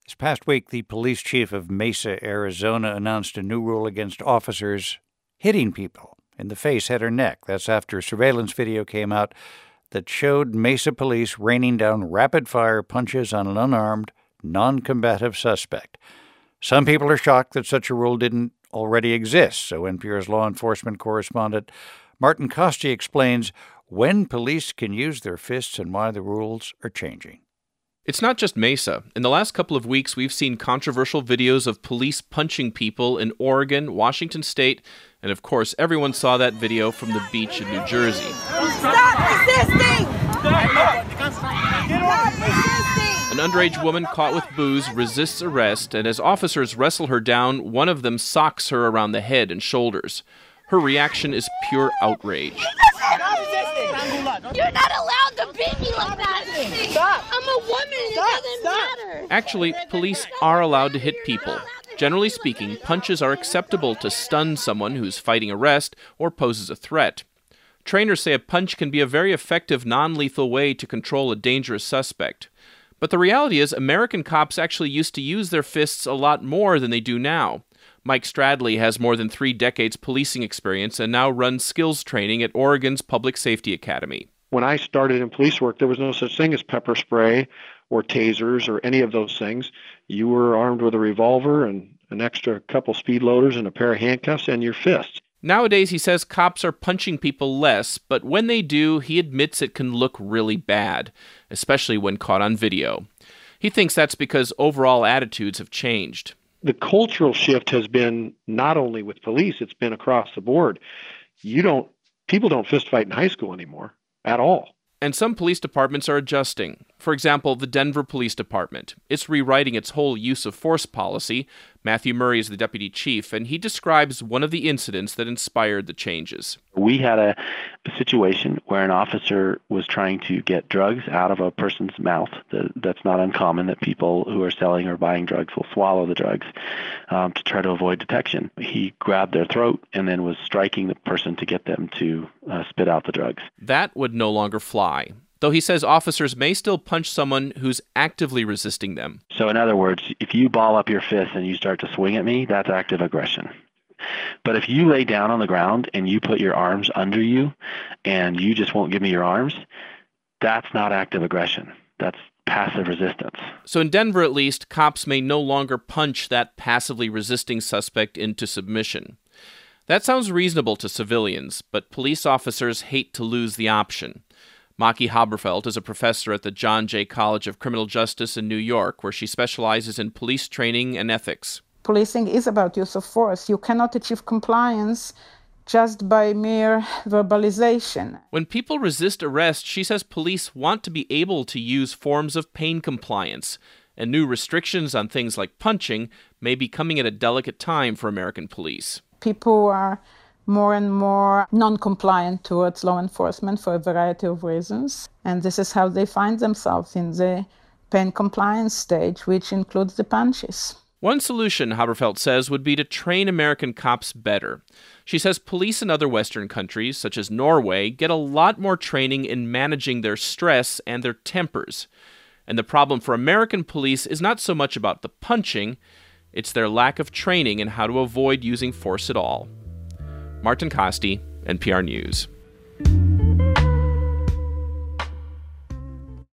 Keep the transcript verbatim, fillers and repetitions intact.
This past week, the police chief of Mesa, Arizona, announced a new rule against officers hitting people in the face, head, or neck. That's after surveillance video came out that showed Mesa police raining down rapid-fire punches on an unarmed, non-combative suspect. Some people are shocked that such a rule didn't already exist, so N P R's law enforcement correspondent Martin Kaste explains when police can use their fists and why the rules are changing. It's not just Mesa. In the last couple of weeks, we've seen controversial videos of police punching people in Oregon, Washington State, and of course, everyone saw that video from the beach in New Jersey. Stop resisting! Stop resisting! An underage woman caught with booze resists arrest, and as officers wrestle her down, one of them socks her around the head and shoulders. Her reaction is pure outrage. You're not allowed to beat me like that. Stop. I'm a woman. It Stop. doesn't Stop. matter. Actually, police are allowed to hit people. Generally speaking, punches are acceptable to stun someone who's fighting arrest or poses a threat. Trainers say a punch can be a very effective, non-lethal way to control a dangerous suspect. But the reality is, American cops actually used to use their fists a lot more than they do now. Mike Stradley has more than three decades policing experience and now runs skills training at Oregon's Public Safety Academy. When I started in police work, there was no such thing as pepper spray or tasers or any of those things. You were armed with a revolver and an extra couple speed loaders and a pair of handcuffs and your fists. Nowadays, he says cops are punching people less, but when they do, he admits it can look really bad, especially when caught on video. He thinks that's because overall attitudes have changed. The cultural shift has been not only with police, it's been across the board. You don't, people don't fist fight in high school anymore at all. And some police departments are adjusting. For example, the Denver Police Department. It's rewriting its whole use of force policy. Matthew Murray is the deputy chief, and he describes one of the incidents that inspired the changes. We had a, a situation where an officer was trying to get drugs out of a person's mouth. That's not uncommon that people who are selling or buying drugs will swallow the drugs um, to try to avoid detection. He grabbed their throat and then was striking the person to get them to uh, spit out the drugs. That would no longer fly, though he says officers may still punch someone who's actively resisting them. So in other words, if you ball up your fist and you start to swing at me, that's active aggression. But if you lay down on the ground and you put your arms under you and you just won't give me your arms, that's not active aggression. That's passive resistance. So in Denver, at least, cops may no longer punch that passively resisting suspect into submission. That sounds reasonable to civilians, but police officers hate to lose the option. Maki Haberfeld is a professor at the John Jay College of Criminal Justice in New York, where she specializes in police training and ethics. Policing is about use of force. You cannot achieve compliance just by mere verbalization. When people resist arrest, she says police want to be able to use forms of pain compliance, and new restrictions on things like punching may be coming at a delicate time for American police. People are more and more non-compliant towards law enforcement for a variety of reasons. And this is how they find themselves in the pain compliance stage, which includes the punches. One solution, Haberfeld says, would be to train American cops better. She says police in other Western countries, such as Norway, get a lot more training in managing their stress and their tempers. And the problem for American police is not so much about the punching, it's their lack of training in how to avoid using force at all. Martin Kaste, N P R News.